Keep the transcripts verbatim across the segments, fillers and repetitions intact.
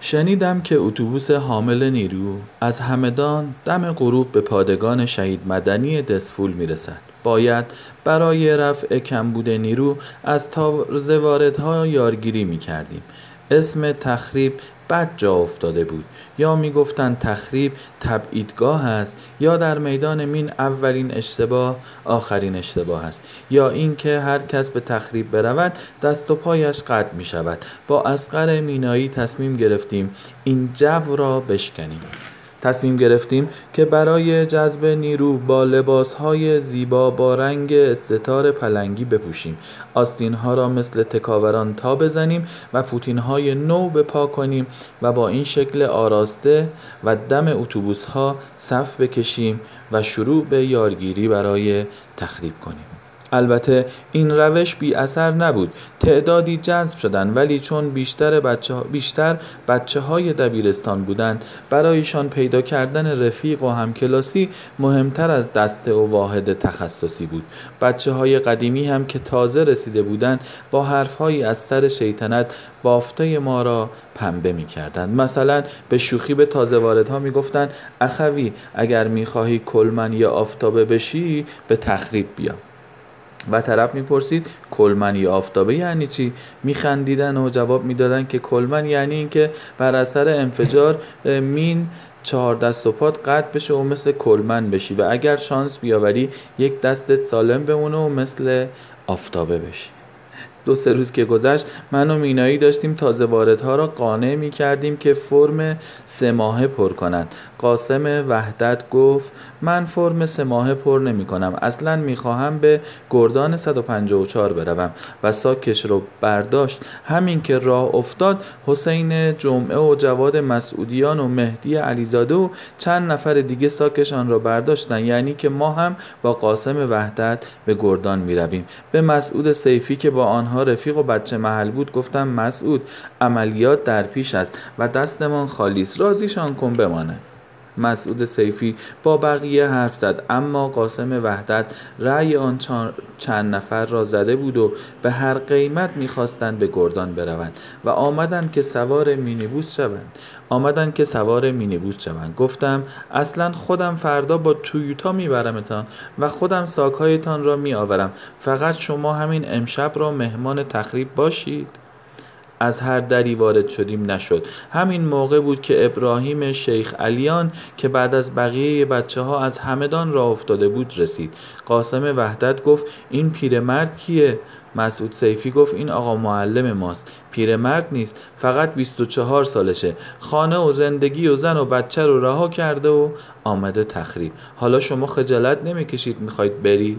شنیدم که اتوبوس حامل نیرو از همدان دم غروب به پادگان شهید مدنی دسفول میرسد. باید برای رفع کمبود نیرو از تازه واردها یارگیری میکردیم. اسم تخریب بد جا افتاده بود. یا میگفتند تخریب تبعیدگاه است، یا در میدان مین اولین اشتباه آخرین اشتباه است، یا اینکه هر کس به تخریب برود دست و پایش قطع می شود. با اصغر مینایی تصمیم گرفتیم این جو را بشکنیم. تصمیم گرفتیم که برای جذب نیرو با لباسهای زیبا با رنگ استتار پلنگی بپوشیم، آستینها را مثل تکاوران تا بزنیم و پوتینهای نو بپا کنیم و با این شکل آراسته و دم اتوبوسها صف بکشیم و شروع به یارگیری برای تخریب کنیم. البته این روش بی اثر نبود. تعدادی جذب شدند، ولی چون بیشتر بچه ها بیشتر بچه های دبیرستان بودند، برایشان پیدا کردن رفیق و همکلاسی مهمتر از دسته و واحد تخصصی بود. بچه های قدیمی هم که تازه رسیده بودند با حرفهایی از سر شیطنت بافته ما را پنبه می کردند. مثلا به شوخی به تازه واردها می گفتند اخوی اگر می خواهی کلمن یا آفتابه بشی به تخریب بیا. و طرف میپرسید کلمن یا آفتابه یعنی چی؟ میخندیدن و جواب میدادن که کلمن یعنی این که بر اثر انفجار مین چهار دست و پات قطع بشه و مثل کلمن بشی و اگر شانس بیاوری یک دستت سالم بمونه و مثل آفتابه بشی. دو سه روز که گذشت من و مینایی داشتیم تازه واردها را قانع می کردیم که فرم سه ماهه پر کنند. قاسم وحدت گفت من فرم سه ماهه پر نمی کنم، اصلا می خواهم به گردان صد و پنجاه و چهار بروم و ساکش رو برداشت. همین که راه افتاد حسین جمعه و جواد مسعودیان و مهدی علیزاده و چند نفر دیگه ساکشان را برداشتن، یعنی که ما هم با قاسم وحدت به گردان می رویم. به مسعود سیفی که با آنها رفیق و بچه محل بود گفتم مسعود عملیات در پیش است و دستمان خالی است، راضیشان کن بمانه. مسعود سیفی با بقیه حرف زد، اما قاسم وحدت رأی آن چند نفر را زده بود و به هر قیمت می‌خواستند به گردان بروند و آمدند که سوار مینیبوس شوند. آمدند که سوار مینیبوس شوند. گفتم اصلا خودم فردا با تویوتا میبرمتان و خودم ساک‌هایتان را میآورم، فقط شما همین امشب را مهمان تخریب باشید. از هر دری وارد شدیم نشد. همین موقع بود که ابراهیم شیخ علیان که بعد از بقیه بچه ها از همدان راه افتاده بود رسید. قاسم وحدت گفت این پیرمرد کیه؟ مسعود سیفی گفت این آقا معلم ماست. پیرمرد نیست، فقط بیست و چهار سالشه، خانه و زندگی و زن و بچه رو رها کرده و آمده تخریب. حالا شما خجالت نمیکشید میخواید برید؟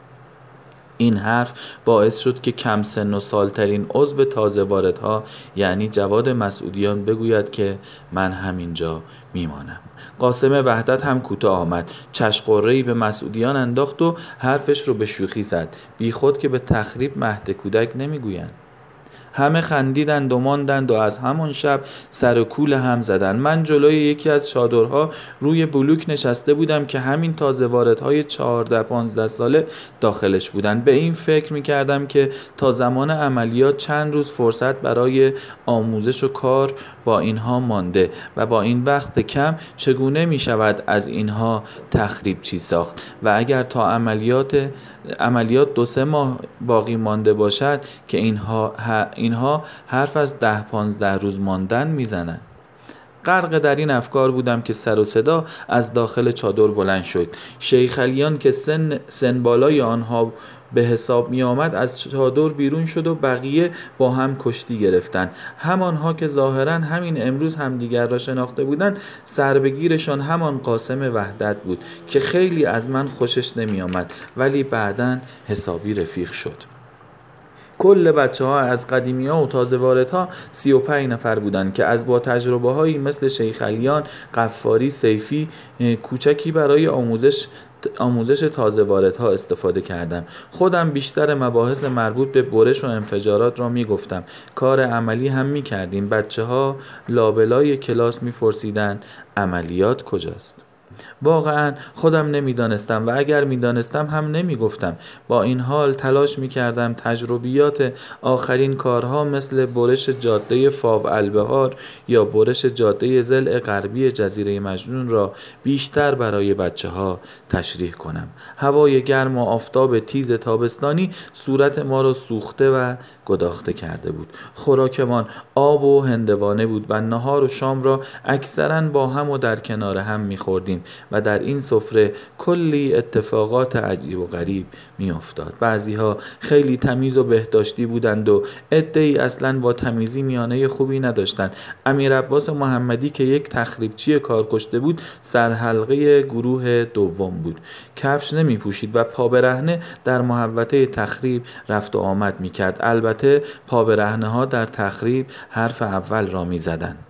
این حرف باعث شد که کم سن و سالترین عضو تازه واردها یعنی جواد مسعودیان بگوید که من همینجا میمانم. قاسم وحدت هم کوتاه آمد، چشقره‌ای به مسعودیان انداخت و حرفش رو به شوخی زد. بی خود که به تخریب مهد کودک نمیگویند. همه خندیدند و ماندند و از همان شب سر و کول هم زدند. من جلوی یکی از چادرها روی بلوک نشسته بودم که همین تازه واردهای چهارده پانزده ساله داخلش بودند. به این فکر میکردم که تا زمان عملیات چند روز فرصت برای آموزش و کار با اینها مانده و با این وقت کم چگونه میشود از اینها تخریب چی ساخت و اگر تا عملیات عملیات دو سه ماه باقی مانده باشد که اینها اینها حرف از ده پانزده روز ماندن میزنند. غرق در این افکار بودم که سر و صدا از داخل چادر بلند شد. شیخ علیان که سن سن بالای آنها به حساب می آمد از چادر بیرون شد و بقیه با هم کشتی گرفتند. همانها که ظاهرا همین امروز همدیگر را شناخته بودند، سربگیرشان همان قاسم وحدت بود که خیلی از من خوشش نمی آمد ولی بعداً حسابی رفیق شد. کل بچه ها از قدیمی ها و تازه واردها سی و پنج نفر بودند که از با تجربه هایی مثل شیخ علیان، قفاری، سیفی کوچکی برای آموزش آموزش تازه واردها استفاده کردم. خودم بیشتر مباحث مربوط به برش و انفجارات را می گفتم. کار عملی هم می کردیم. بچه ها لابلای کلاس می پرسیدن عملیات کجاست؟ واقعا خودم نمیدانستم و اگر میدانستم هم نمیگفتم. با این حال تلاش میکردم تجربیات آخرین کارها مثل برش جاده فاو البهار یا برش جاده ضلع غربی جزیره مجنون را بیشتر برای بچه ها تشریح کنم. هوای گرم و آفتاب تیز تابستانی صورت ما را سوخته و گداخته کرده بود. خوراکمان آب و هندوانه بود و نهار و شام را اکثراً با هم و در کنار هم می‌خوردیم و در این سفره کلی اتفاقات عجیب و غریب می‌افتاد. بعضی‌ها خیلی تمیز و بهداشتی بودند و عده‌ای اصلاً با تمیزی میانه خوبی نداشتند. امیر عباس محمدی که یک تخریبچی کارکشته بود سرحلقه گروه دوم بود. کفش نمی‌پوشید و پا برهنه در محوطه تخریب رفت و آمد می‌کرد. البته پا برهنه‌ها در تخریب حرف اول را می‌زدند.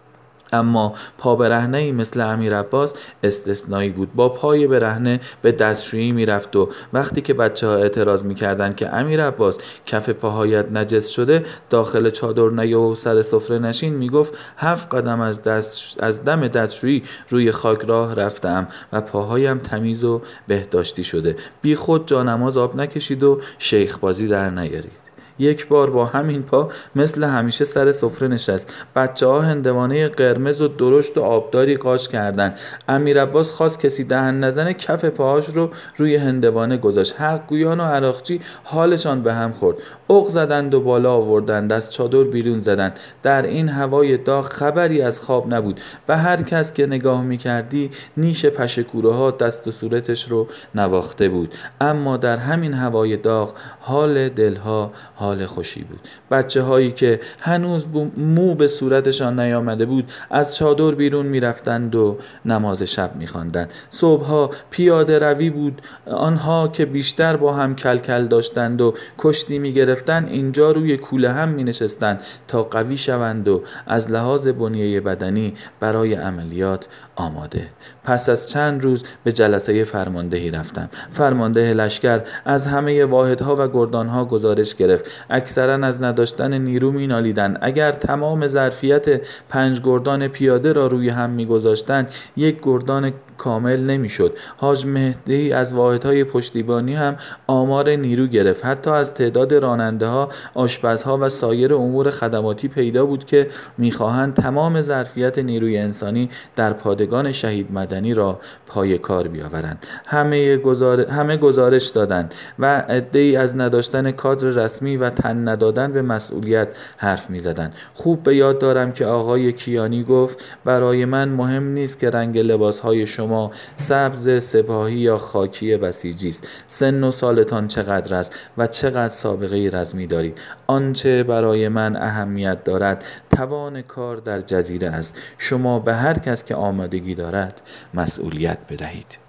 اما پا برهنه‌ای مثل امیر عباس استثنایی بود. با پای برهنه به دستشویی میرفت و وقتی که بچه ها اعتراض میکردند که امیر عباس کف پاهایت نجس شده داخل چادر نیا و سر سفره نشین، میگفت هفت قدم از, دست از دم دستشویی روی خاک راه رفتم و پاهایم تمیز و بهداشتی شده. بی خود جانماز آب نکشید و شیخ بازی در نیارید. یک بار با همین پا مثل همیشه سر سفره نشست. بچه ها هندوانه قرمز و درشت و آبداری قاچ کردند. امیر عباس خواست کسی دهن نزنه کف پاهاش رو روی هندوانه گذاشت. حق گویان و عراقچی حالشان به هم خورد. اوق زدند و بالا آوردند، از چادر بیرون زدند. در این هوای داغ خبری از خواب نبود و هر کس که نگاه میکردی نیش پشه‌کوره ها دست و صورتش رو نواخته بود. اما در همین هوای داغ حال دلها حال خوشی بود. بچه هایی که هنوز مو به صورتشان نیامده بود از چادر بیرون می رفتند و نماز شب می خواندند. صبحها پیاده روی بود. آنها که بیشتر با هم کلکل داشتند و کشتی می گرفتند اینجا روی کوله هم می نشستند تا قوی شوند و از لحاظ بنیه بدنی برای عملیات آماده. پس از چند روز به جلسه فرماندهی رفتم. فرمانده لشکر از همه واحدها و گردانها گزارش گرفت. اکثرا از نداشتن نیرو می نالیدند. اگر تمام ظرفیت پنج گردان پیاده را روی هم می گذاشتند یک گردان کامل نمی شد. حاج مهدی از واحدهای پشتیبانی هم آمار نیرو گرفت. حتی از تعداد راننده ها، آشپزها و سایر امور خدماتی پیدا بود که می خواهند تمام ظرفیت نیروی انسانی در پادگان شهید مدنی را پای کار بیاورند. همه گزار... همه گزارش دادند و عده‌ای از نداشتن کادر رسمی و تن ندادن به مسئولیت حرف می زدند. خوب به یاد دارم که آقای کیانی گفت برای من مهم نیست که رنگ لباسهای شما سبز، سپاهی یا خاکی بسیجی است. سن و سالتان چقدر است و چقدر سابقه رزمی دارید. آنچه برای من اهمیت دارد توان کار در جزیره است. شما به هر کس که آمادگی دارد مسئولیت بدهید.